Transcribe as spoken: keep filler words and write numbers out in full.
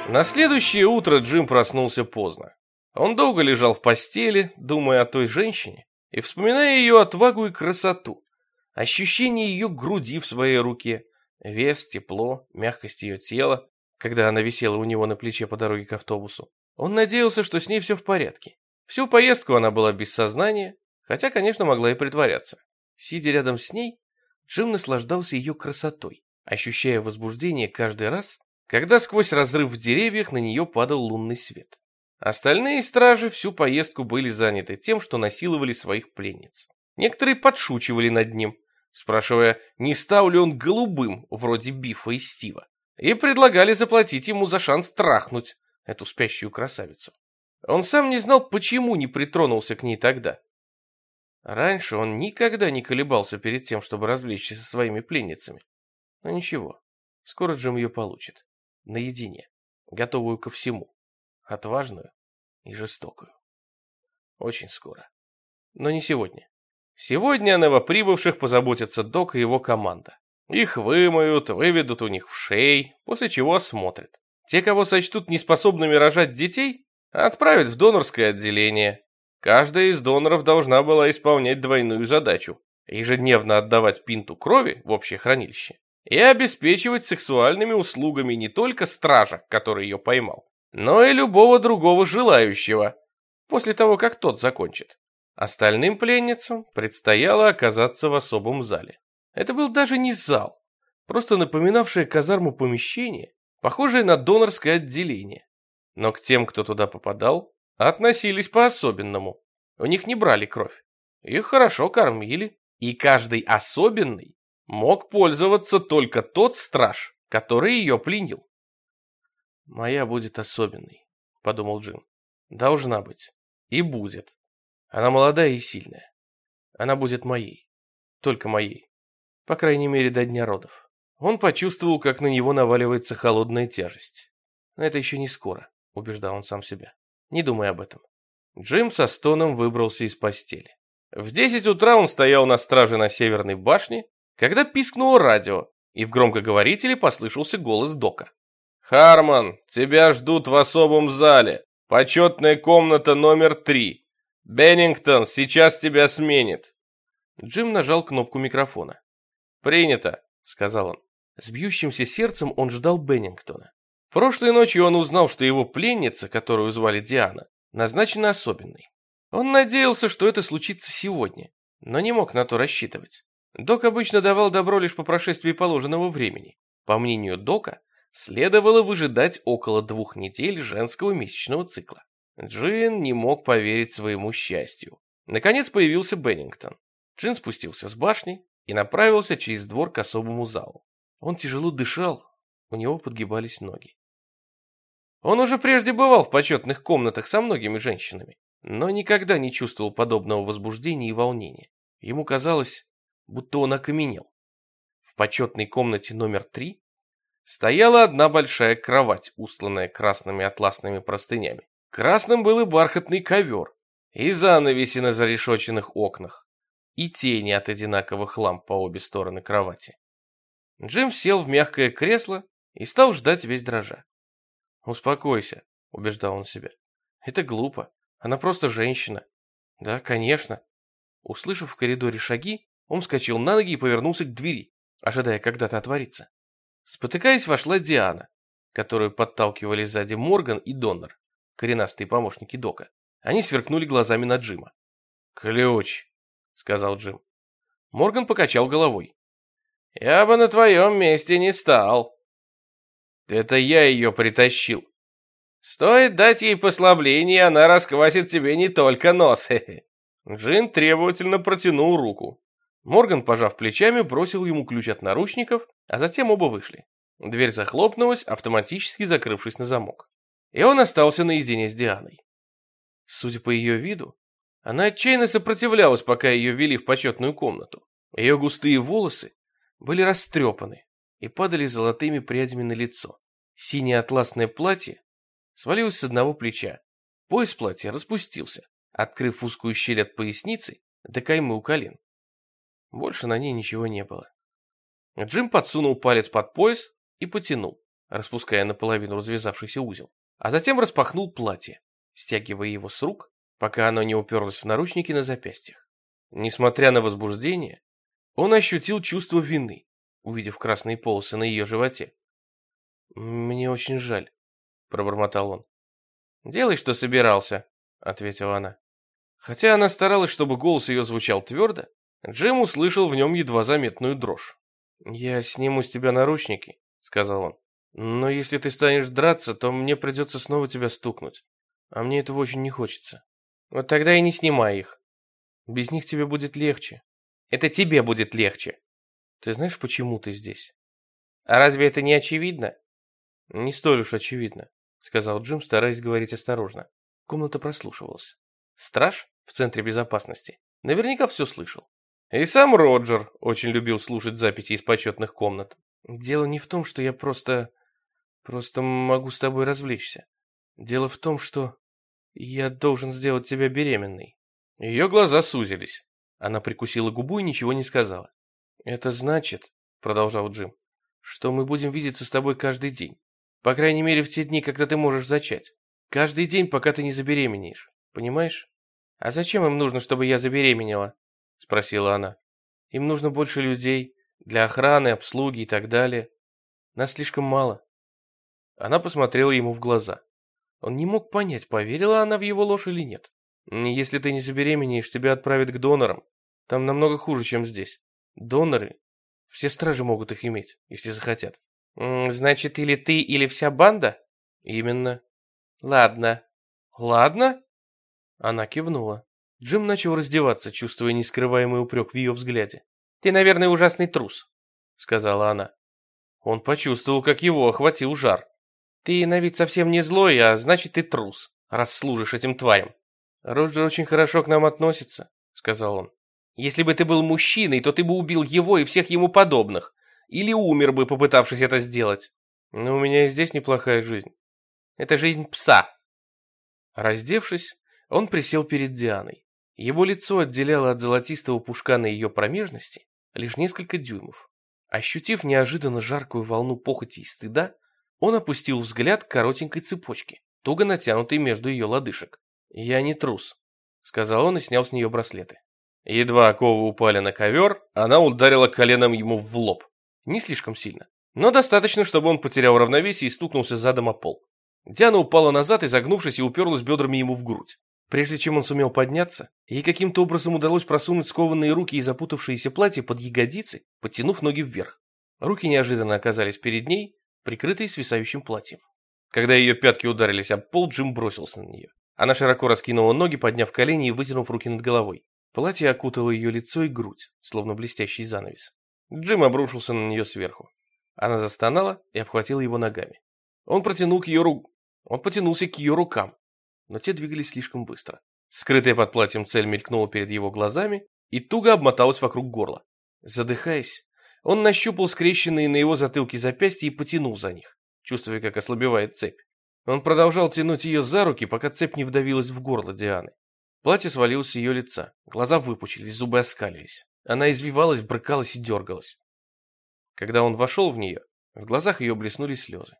На следующее утро Джим проснулся поздно. Он долго лежал в постели, думая о той женщине и вспоминая ее отвагу и красоту, ощущение ее груди в своей руке, вес, тепло, мягкость ее тела, когда она висела у него на плече по дороге к автобусу. Он надеялся, что с ней все в порядке. Всю поездку она была без сознания, хотя, конечно, могла и притворяться. Сидя рядом с ней, Джим наслаждался ее красотой, ощущая возбуждение каждый раз, когда сквозь разрыв в деревьях на нее падал лунный свет. Остальные стражи всю поездку были заняты тем, что насиловали своих пленниц. Некоторые подшучивали над ним, спрашивая, не стал ли он голубым, вроде Бифа и Стива, и предлагали заплатить ему за шанс трахнуть эту спящую красавицу. Он сам не знал, почему не притронулся к ней тогда. Раньше он никогда не колебался перед тем, чтобы развлечься со своими пленницами. Но ничего, скоро Джим ее получит. Наедине, готовую ко всему. Отважную и жестокую. Очень скоро. Но не сегодня. Сегодня о новоприбывших позаботятся Док и его команда. Их вымоют, выведут у них в шей, после чего осмотрят. Те, кого сочтут неспособными рожать детей, отправят в донорское отделение. Каждая из доноров должна была исполнять двойную задачу: ежедневно отдавать пинту крови в общее хранилище и обеспечивать сексуальными услугами не только стража, который ее поймал, но и любого другого желающего, после того, как тот закончит. Остальным пленницам предстояло оказаться в особом зале. Это был даже не зал, просто напоминавшее казарму помещение, похожее на донорское отделение. Но к тем, кто туда попадал, относились по-особенному. У них не брали кровь. Их хорошо кормили, и каждый особенный мог пользоваться только тот страж, который ее пленил. «Моя будет особенной», — подумал Джим. «Должна быть. И будет. Она молодая и сильная. Она будет моей. Только моей. По крайней мере, до дня родов». Он почувствовал, как на него наваливается холодная тяжесть. «Но это еще не скоро», — убеждал он сам себя. «Не думай об этом». Джим со стоном выбрался из постели. В десять утра он стоял на страже на Северной башне, когда пискнуло радио, и в громкоговорителе послышался голос Дока. «Харман, тебя ждут в особом зале. Почетная комната номер три. Беннингтон сейчас тебя сменит». Джим нажал кнопку микрофона. «Принято», — сказал он. С бьющимся сердцем он ждал Беннингтона. Прошлой ночью он узнал, что его пленница, которую звали Диана, назначена особенной. Он надеялся, что это случится сегодня, но не мог на то рассчитывать. Док обычно давал добро лишь по прошествии положенного времени. По мнению Дока, следовало выжидать около двух недель женского месячного цикла. Джин не мог поверить своему счастью. Наконец появился Беннингтон. Джин спустился с башни и направился через двор к особому залу. Он тяжело дышал, у него подгибались ноги. Он уже прежде бывал в почетных комнатах со многими женщинами, но никогда не чувствовал подобного возбуждения и волнения. Ему казалось, будто он окаменел. В почетной комнате номер три стояла одна большая кровать, устланная красными атласными простынями. Красным был и бархатный ковер, и занавеси на зарешоченных окнах, и тени от одинаковых ламп по обе стороны кровати. Джим сел в мягкое кресло и стал ждать весь дрожа. «Успокойся», — убеждал он себя. «Это глупо. Она просто женщина». «Да, конечно». Услышав в коридоре шаги, он вскочил на ноги и повернулся к двери, ожидая когда-то отвориться. Спотыкаясь, вошла Диана, которую подталкивали сзади Морган и Доннер, коренастые помощники Дока. Они сверкнули глазами на Джима. «Ключ», — сказал Джим. Морган покачал головой. «Я бы на твоем месте не стал». «Это я ее притащил». «Стоит дать ей послабление, она расквасит тебе не только нос». Джин требовательно протянул руку. Морган, пожав плечами, бросил ему ключ от наручников, а затем оба вышли. Дверь захлопнулась, автоматически закрывшись на замок. И он остался наедине с Дианой. Судя по ее виду, она отчаянно сопротивлялась, пока ее вели в почетную комнату. Ее густые волосы были растрепаны и падали золотыми прядями на лицо. Синее атласное платье свалилось с одного плеча. Пояс платья распустился, открыв узкую щель от поясницы до каймы у колен. Больше на ней ничего не было. Джим подсунул палец под пояс и потянул. распуская наполовину развязавшийся узел, а затем распахнул платье, стягивая его с рук, пока оно не уперлось в наручники на запястьях. Несмотря на возбуждение, он ощутил чувство вины, увидев красные полосы на ее животе. «Мне очень жаль», — пробормотал он. «Делай, что собирался», — ответила она. Хотя она старалась, чтобы голос ее звучал твердо, Джим услышал в нем едва заметную дрожь. «Я сниму с тебя наручники», — сказал он. «Но если ты станешь драться, то мне придется снова тебя стукнуть. А мне этого очень не хочется. Вот тогда и не снимай их. Без них тебе будет легче. Это тебе будет легче. Ты знаешь, почему ты здесь? А разве это не очевидно?» «Не столь уж очевидно», — сказал Джим, стараясь говорить осторожно. Комната прослушивалась. Страж в центре безопасности наверняка все слышал. И сам Роджер очень любил слушать записи из почетных комнат. «Дело не в том, что я просто... просто могу с тобой развлечься. Дело в том, что я должен сделать тебя беременной». Ее глаза сузились. Она прикусила губу и ничего не сказала. «Это значит, — продолжал Джим, — что мы будем видеться с тобой каждый день. По крайней мере, в те дни, когда ты можешь зачать. Каждый день, пока ты не забеременеешь. Понимаешь? А зачем им нужно, чтобы я забеременела?» — спросила она. «Им нужно больше людей, для охраны, обслуги и так далее. Нас слишком мало». Она посмотрела ему в глаза. Он не мог понять, поверила она в его ложь или нет. «Если ты не забеременеешь, тебя отправят к донорам. Там намного хуже, чем здесь. Доноры, все стражи могут их иметь, если захотят». «Значит, или ты, или вся банда?» «Именно». «Ладно». «Ладно?» Она кивнула. Джим начал раздеваться, чувствуя нескрываемый упрек в ее взгляде. «Ты, наверное, ужасный трус», — сказала она. Он почувствовал, как его охватил жар. «Ты на вид совсем не злой, а значит, ты трус, раз служишь этим тварям». «Роджер очень хорошо к нам относится», — сказал он. «Если бы ты был мужчиной, то ты бы убил его и всех ему подобных. Или умер бы, попытавшись это сделать. Но у меня и здесь неплохая жизнь. Это жизнь пса». Раздевшись, он присел перед Дианой. Его лицо отделяло от золотистого пушка на ее промежности лишь несколько дюймов. Ощутив неожиданно жаркую волну похоти и стыда, он опустил взгляд к коротенькой цепочке, туго натянутой между ее лодыжек. «Я не трус», — сказал он и снял с нее браслеты. Едва оковы упали на ковер, она ударила коленом ему в лоб. Не слишком сильно, но достаточно, чтобы он потерял равновесие и стукнулся задом о пол. Диана упала назад, изогнувшись, и уперлась бедрами ему в грудь. Прежде чем он сумел подняться, ей каким-то образом удалось просунуть скованные руки и запутавшиеся платья под ягодицы, подтянув ноги вверх. Руки неожиданно оказались перед ней, прикрытые свисающим платьем. Когда ее пятки ударились об пол, Джим бросился на нее. Она широко раскинула ноги, подняв колени и вытянув руки над головой. Платье окутало ее лицо и грудь, словно блестящий занавес. Джим обрушился на нее сверху. Она застонала и обхватила его ногами. Он протянул к ее ру... Он потянулся к ее рукам, но те двигались слишком быстро. Скрытая под платьем цель мелькнула перед его глазами и туго обмоталась вокруг горла. Задыхаясь, он нащупал скрещенные на его затылке запястья и потянул за них, чувствуя, как ослабевает цепь. Он продолжал тянуть ее за руки, пока цепь не вдавилась в горло Дианы. Платье свалилось с ее лица, глаза выпучились, зубы оскалились. Она извивалась, брыкалась и дергалась. Когда он вошел в нее, в глазах ее блеснули слезы.